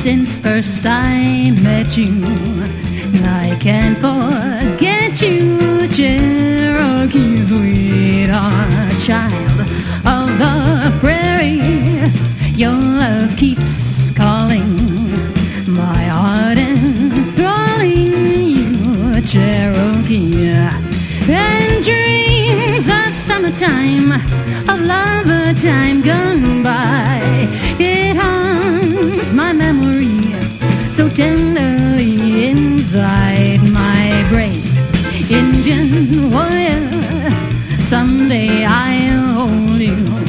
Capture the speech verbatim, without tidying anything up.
since first I met you. I can't forget you, Cherokee sweetheart, child of the prairie. Your love keeps calling my heart enthralling you, Cherokee. And dreams of summertime, of lover time gone by, it haunts my memory so tenderly inside my brain. Indian warrior, someday I'll hold you